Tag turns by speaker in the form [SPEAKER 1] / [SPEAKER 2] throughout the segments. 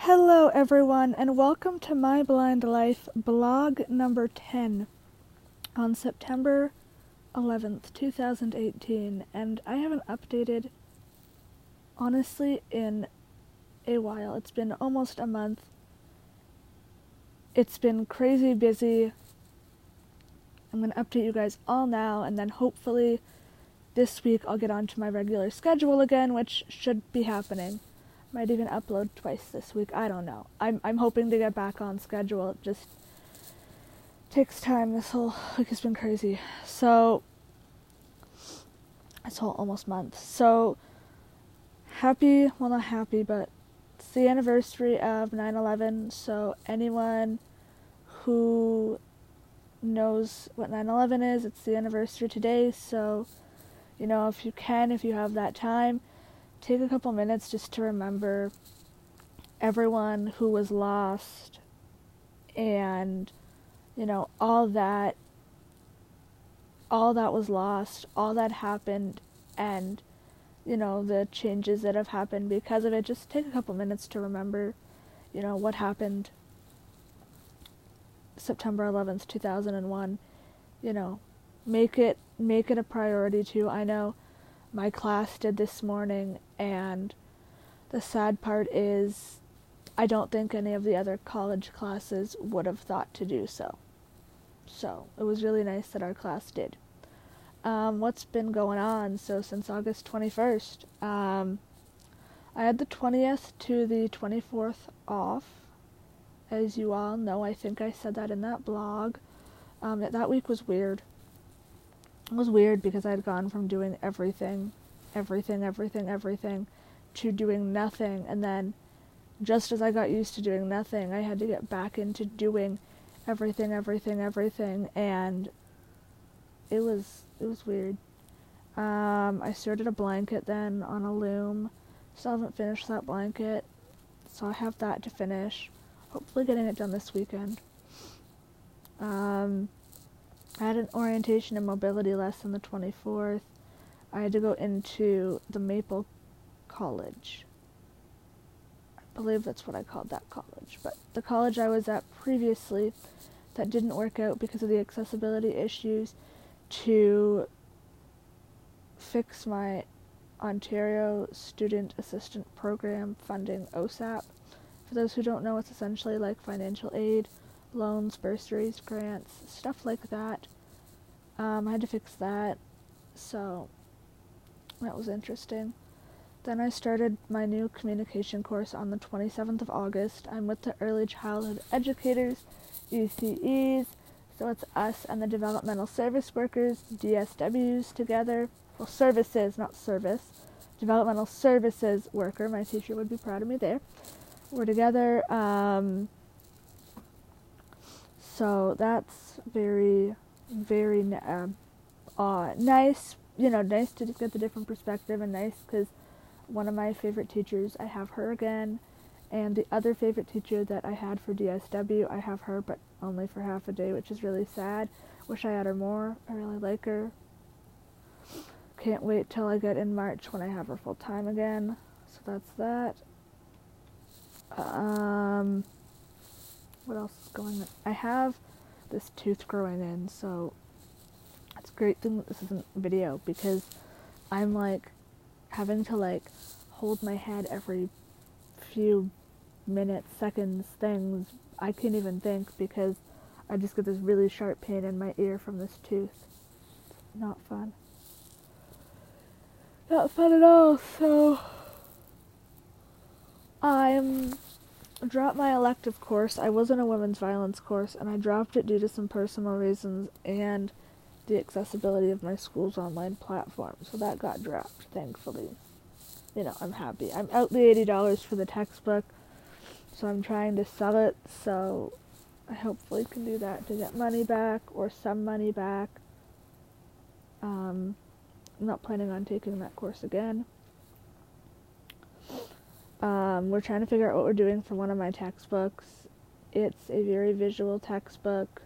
[SPEAKER 1] Hello, everyone, and welcome to My Blind Life, blog number 10, on September 11th, 2018, and I haven't updated, honestly, in a while. It's been almost a month. It's been crazy busy. I'm going to update you guys all now, and then hopefully this week I'll get onto my regular schedule again, which should be happening. Might even upload twice this week. I don't know. I'm hoping to get back on schedule. It just takes time. This whole week has been crazy. So, this whole almost month. So, happy, well, not happy, but it's the anniversary of 9/11. So, anyone who knows what 9/11 is, it's the anniversary today. So, if you can, if you have that time, take a couple minutes just to remember everyone who was lost and, all that was lost, all that happened, and, the changes that have happened because of it. Just take a couple minutes to remember, what happened September 11th, 2001. Make it a priority too. I know my class did this morning, and the sad part is I don't think any of the other college classes would have thought to do so. So, it was really nice that our class did. What's been going on? So, since August 21st, I had the 20th to the 24th off. As you all know, I think I said that in that blog. That week was weird. It was weird because I had gone from doing everything, to doing nothing, and then just as I got used to doing nothing, I had to get back into doing everything, and it was weird. I started a blanket then on a loom. Still haven't finished that blanket, so I have that to finish. Hopefully getting it done this weekend. I had an orientation and mobility lesson the 24th. I had to go into the Maple College. I believe that's what I called that college. But the college I was at previously that didn't work out because of the accessibility issues, to fix my Ontario Student Assistant Program funding, OSAP. For those who don't know, it's essentially like financial aid, loans, bursaries, grants, stuff like that. I had to fix that, so that was interesting. Then I started my new communication course on the 27th of August. I'm with the Early Childhood Educators, ECEs, so it's us and the Developmental Service Workers, DSWs, together. Well, services, not service. Developmental Services Worker, my teacher would be proud of me there. We're together, so that's very, very nice, nice to just get the different perspective, and nice because one of my favorite teachers, I have her again, and the other favorite teacher that I had for DSW, I have her, but only for half a day, which is really sad. Wish I had her more. I really like her. Can't wait till I get in March when I have her full time again. So that's that. What else is going on? I have this tooth growing in, so it's a great thing that this isn't video, because I'm having to hold my head every few minutes, seconds, things. I can't even think because I just get this really sharp pain in my ear from this tooth. It's not fun. Not fun at all. So I'm dropped my elective course. I was in a women's violence course, and I dropped it due to some personal reasons and the accessibility of my school's online platform. So that got dropped, thankfully. I'm happy. I'm out the $80 for the textbook, so I'm trying to sell it, so I hopefully can do that to get money back, or some money back. I'm not planning on taking that course again. We're trying to figure out what we're doing for one of my textbooks. It's a very visual textbook.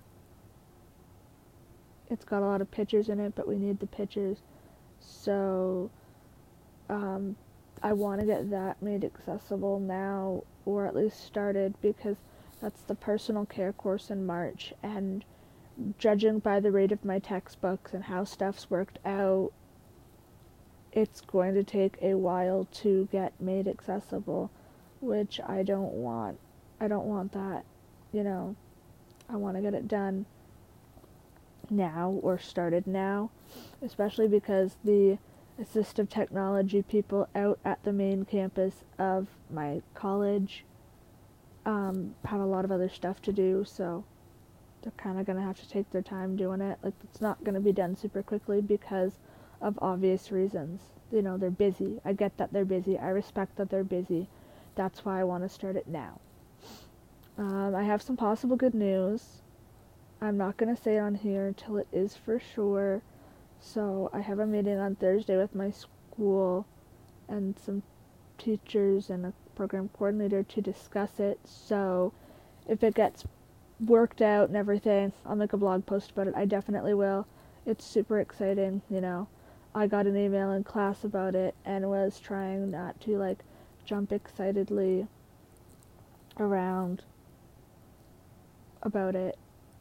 [SPEAKER 1] It's got a lot of pictures in it, but we need the pictures. So, I want to get that made accessible now, or at least started, because that's the personal care course in March, and judging by the rate of my textbooks and how stuff's worked out, it's going to take a while to get made accessible, which I don't want. I don't want that, you know. I want to get it done now, or started now, especially because the assistive technology people out at the main campus of my college have a lot of other stuff to do, so they're kind of going to have to take their time doing it. Like, it's not going to be done super quickly because of obvious reasons. You know, they're busy. I get that they're busy. I respect that they're busy. That's why I want to start it now. I have some possible good news. I'm not going to say it on here until it is for sure. So I have a meeting on Thursday with my school and some teachers and a program coordinator to discuss it. So if it gets worked out and everything, I'll make a blog post about it. I definitely will. It's super exciting, you know. I got an email in class about it and was trying not to, like, jump excitedly around about it.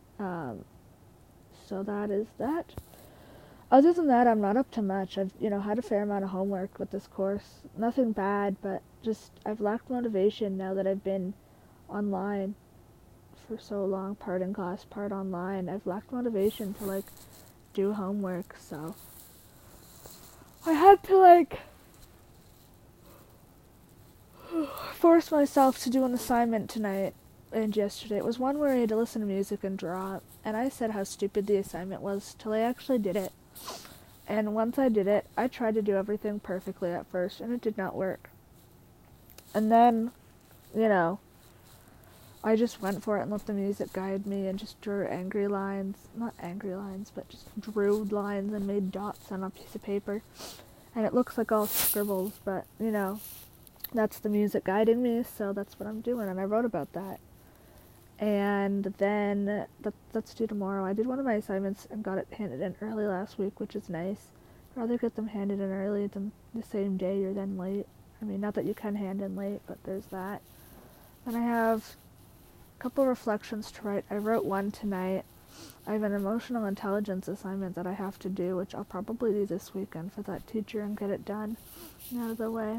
[SPEAKER 1] So that is that. Other than that, I'm not up to much. I've, had a fair amount of homework with this course. Nothing bad, but just I've lacked motivation now that I've been online for so long, part in class, part online. I've lacked motivation to, like, do homework, so I had to, like, force myself to do an assignment tonight and yesterday. It was one where I had to listen to music and draw, and I said how stupid the assignment was till I actually did it. And once I did it, I tried to do everything perfectly at first, and it did not work. And then, I just went for it and let the music guide me and just drew angry lines. Not angry lines, but just drew lines and made dots on a piece of paper. And it looks like all scribbles, but, that's the music guiding me, so that's what I'm doing. And I wrote about that. And then, that's due tomorrow. I did one of my assignments and got it handed in early last week, which is nice. I'd rather get them handed in early than the same day or then late. I mean, not that you can hand in late, but there's that. Then I have a couple reflections to write. I wrote one tonight. I have an emotional intelligence assignment that I have to do, which I'll probably do this weekend for that teacher and get it done and out of the way.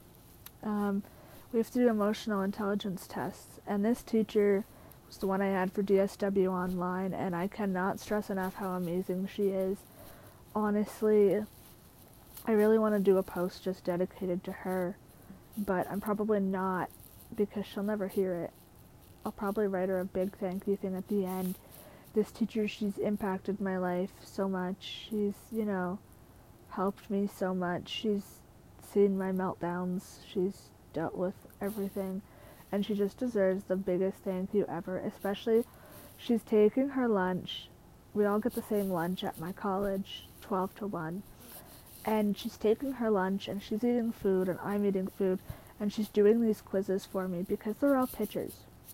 [SPEAKER 1] We have to do emotional intelligence tests, and this teacher was the one I had for DSW online, and I cannot stress enough how amazing she is. Honestly, I really want to do a post just dedicated to her, but I'm probably not, because she'll never hear it. I'll probably write her a big thank you thing at the end. This teacher, she's impacted my life so much. She's, helped me so much. She's seen my meltdowns. She's dealt with everything. And she just deserves the biggest thank you ever. Especially, she's taking her lunch. We all get the same lunch at my college, 12 to 1. And she's taking her lunch, and she's eating food, and I'm eating food. And she's doing these quizzes for me, because they're all pictures.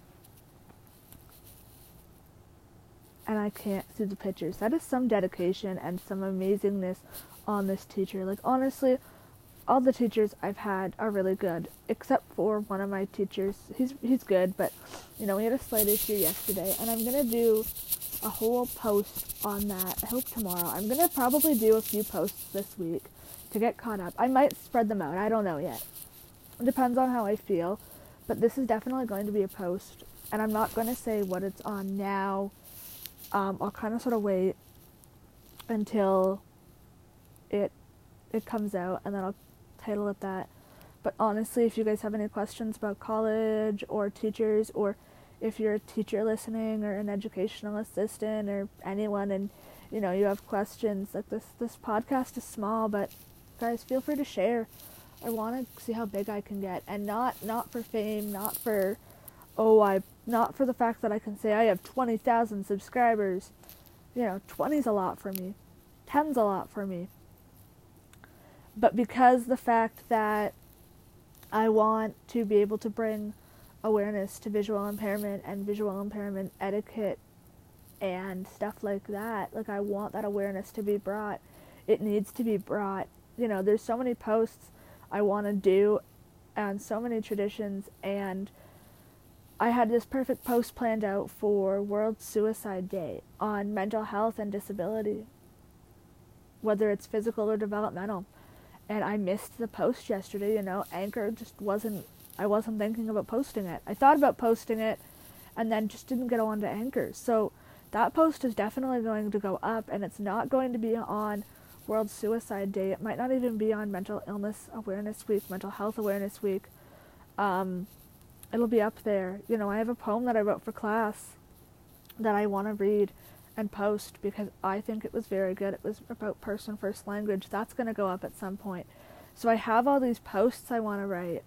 [SPEAKER 1] And I can't see the pictures. That is some dedication and some amazingness on this teacher. Like, honestly, all the teachers I've had are really good, except for one of my teachers. He's good, but, we had a slight issue yesterday, and I'm going to do a whole post on that, I hope tomorrow. I'm going to probably do a few posts this week to get caught up. I might spread them out, I don't know yet. It depends on how I feel, but this is definitely going to be a post, and I'm not going to say what it's on now. I'll kind of sort of wait until it comes out, and then I'll title it that. But honestly, if you guys have any questions about college or teachers, or if you're a teacher listening or an educational assistant or anyone, and you have questions, like this podcast is small, but guys, feel free to share. I want to see how big I can get, and not for fame, not for not for the fact that I can say I have 20,000 subscribers. 20's a lot for me. 10's a lot for me. But because the fact that I want to be able to bring awareness to visual impairment and visual impairment etiquette and stuff like that, like, I want that awareness to be brought. It needs to be brought. There's so many posts I want to do, and so many traditions. And I had this perfect post planned out for World Suicide Day on mental health and disability, whether it's physical or developmental. And I missed the post yesterday, Anchor just I wasn't thinking about posting it. I thought about posting it and then just didn't get on to Anchor. So that post is definitely going to go up, and it's not going to be on World Suicide Day. It might not even be on Mental Illness Awareness Week, Mental Health Awareness Week. It'll be up there. I have a poem that I wrote for class that I want to read and post because I think it was very good. It was about person first language. That's going to go up at some point. So I have all these posts I want to write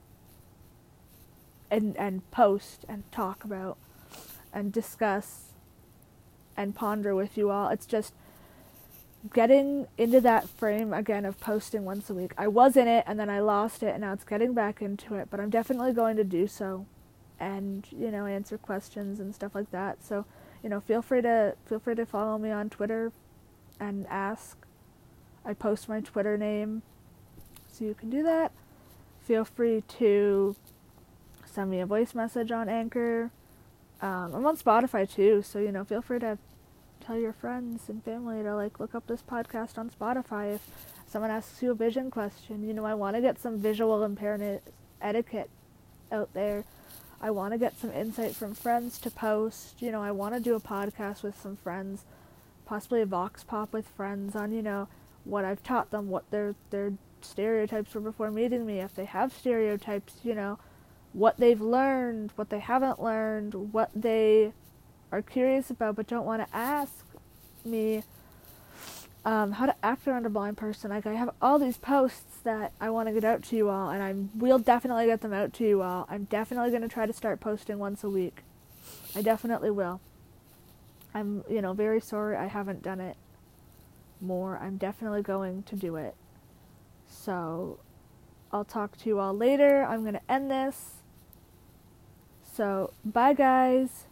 [SPEAKER 1] and post and talk about and discuss and ponder with you all. It's just getting into that frame again of posting once a week. I was in it and then I lost it, and now it's getting back into it, but I'm definitely going to do so and, answer questions and stuff like that. So, feel free to follow me on Twitter and ask. I post my Twitter name, so you can do that. Feel free to send me a voice message on Anchor. I'm on Spotify too, so feel free to tell your friends and family to look up this podcast on Spotify. If someone asks you a vision question, I want to get some visual impairment etiquette out there. I want to get some insight from friends to post. I want to do a podcast with some friends, possibly a vox pop with friends on, what I've taught them, what their stereotypes were before meeting me, if they have stereotypes, what they've learned, what they haven't learned, what they are curious about but don't want to ask me, how to act around a blind person. I have all these posts that I want to get out to you all, and I will definitely get them out to you all. I'm definitely going to try to start posting once a week. I definitely will. I'm, very sorry I haven't done it more. I'm definitely going to do it. So, I'll talk to you all later. I'm going to end this. So, bye guys.